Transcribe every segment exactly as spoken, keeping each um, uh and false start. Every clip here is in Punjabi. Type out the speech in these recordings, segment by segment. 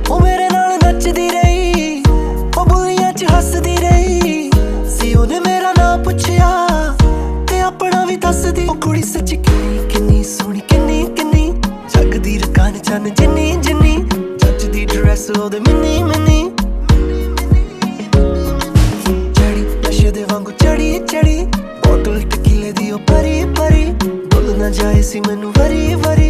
ਉਹ ਮੇਰੇ ਨਾਲ ਨੱਚਦੀ ਰਹੀ, ਉਹ ਬੁੱਲੀਆਂ ਚ ਹੱਸਦੀ ਰਹੀ ਸੀ। ਉਹਨੇ ਮੇਰਾ ਨਾਂ ਪੁੱਛਿਆ ਤੇ ਆਪਣਾ ਵੀ ਦੱਸਦੀ। ਉਹ ਕੁੜੀ ਸੱਚੀ ਕਿੰਨੀ ਕਿੰਨੀ ਸੋਹਣੀ, ਕਿੰਨੀ ਕਿੰਨੀ ਜਗਦੀ ਰਕਾਨ ਚੰਨ ਜਿੰਨੀ ਜਿੰਨੀ, ਜੱਜਦੀ ਡਰੈਸ ਉਹਦੇ ਮਿੰਨੀ ਮਿੰਨੀ, ਚੜੀ ਨਸ਼ੇ ਦੇ ਵਾਂਗੂ ਚੜੀ ਚੜੀ, ਬੋਤਲ ਟਕੀਲੇ ਦੀ ਉਹ ਭਰੀ ਭਰੀ, ਡੁੱਲ ਨਾ ਜਾਏ ਸੀ ਮੈਨੂੰ ਵਰੀ ਵਰੀ।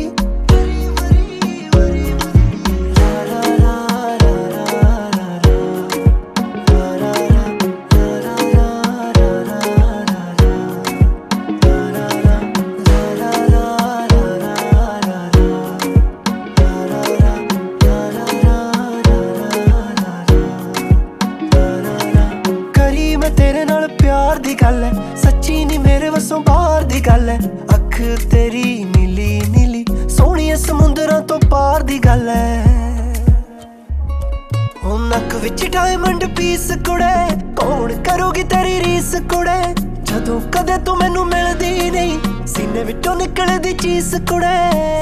ਤੇਰੇ ਨਾਲ ਪਿਆਰ ਦੀ ਗੱਲ ਹੈ, ਸੱਚੀ ਨੀ ਮੇਰੇ ਵੱਸੋਂ ਬਾਹਰ ਦੀ ਗੱਲ ਹੈ। ਅੱਖ ਤੇਰੀ ਨੀਲੀ ਨੀਲੀ ਸੋਹਣੀਏ ਸਮੁੰਦਰਾਂ ਤੋਂ ਪਾਰ ਦੀ ਗੱਲ ਹੈ। ਉਹ ਨੱਕ ਵਿੱਚ ਡਾਇਮੰਡ ਪੀਸ ਕੁੜੇ, ਕੌਣ ਕਰੂਗੀ ਤੇਰੀ ਰੀਸ ਕੁੜੇ। ਜਦੋਂ ਕਦੇ ਤੂੰ ਮੈਨੂੰ ਮਿਲਦੀ ਨਹੀਂ, ਸੀਨੇ ਵਿੱਚੋਂ ਨਿਕਲਦੀ ਚੀਸ ਕੁੜੇ।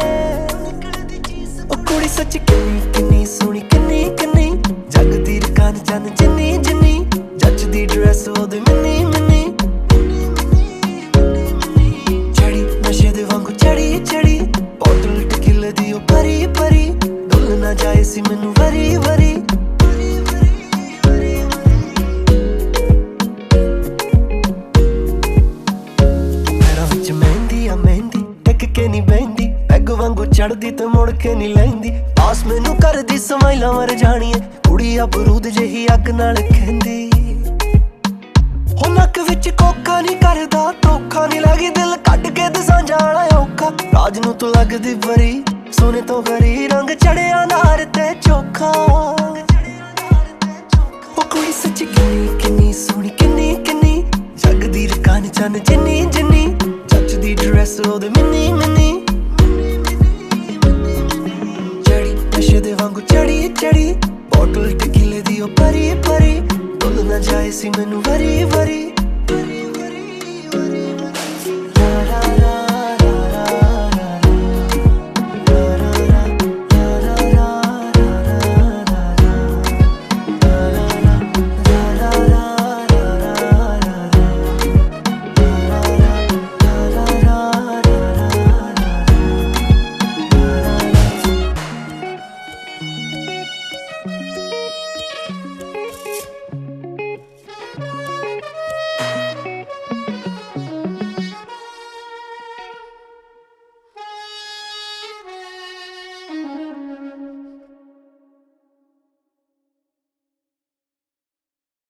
ਉਹ ਕੁੜੀ ਸੱਚ ਕਿੰਨੀ ਕਿੰਨੀ ਸੋਹਣੀ, ਕਿੰਨੀ ਕਿੰਨੀ ਜਗਦੀ ਰਕਾਨ ਚੰਨ ਜਿੰਨੀ ਜਿੰਨੀ, ਜੱਜਦੀ ਡਰੈਸ ਉਹਦੇ ਮਿੰਨੀ ਮਿੰਨੀ, ਚੜੀ ਨਸ਼ੇ ਦੇ ਵਾਂਗੂ ਚੜੀ ਚੜੀ, ਬੋਤਲ ਟਕੀਲੇ ਦੀ ਉਹ ਭਰੀ ਭਰੀ, ਡੁੱਲ ਨਾ ਜਾਏ ਸੀ ਮੈਨੂੰ ਵਰੀ ਵਰੀ। ਪੈਰਾਂ ਵਿੱਚ ਮਹਿੰਦੀ ਆ ਮਹਿੰਦੀ, ਟਿਕ ਕੇ ਨੀ ਬਹਿੰਦੀ, ਪੈਗ ਵਾਂਗੂ ਚੜਦੀ ਤੇ ਮੁੜ ਕੇ ਨੀ ਲੈਂਦੀ। ਪਾਸ ਮੈਨੂੰ ਕਰਦੀ ਸਮਾਈਲਾਂ ਮਰ ਜਾਣੀਏ, ਕੁੜੀ ਆ ਬਰੂਦ ਜਿਹੀ ਅੱਗ ਨਾਲ ਖਹਿੰਦੀ। ਉਹ ਨੱਕ ਵਿੱਚ ਕੋਕਾ ਨੀ ਕਰਦਾ ਧੋਖਾ, ਨੀ ਲੱਗੀ ਦਿਲ ਕੱਢ ਕੇ ਦਸਾਂ ਜਾਣਾ ਔਖਾ। ਰਾਜ ਨੂੰ ਤੂੰ ਲੱਗਦੀ ਪਰੀ, ਸੋਨੇ ਤੋਂ ਗਰੀ, ਰੰਗ ਚੜਿਆ ਨਾਰ ਤੇ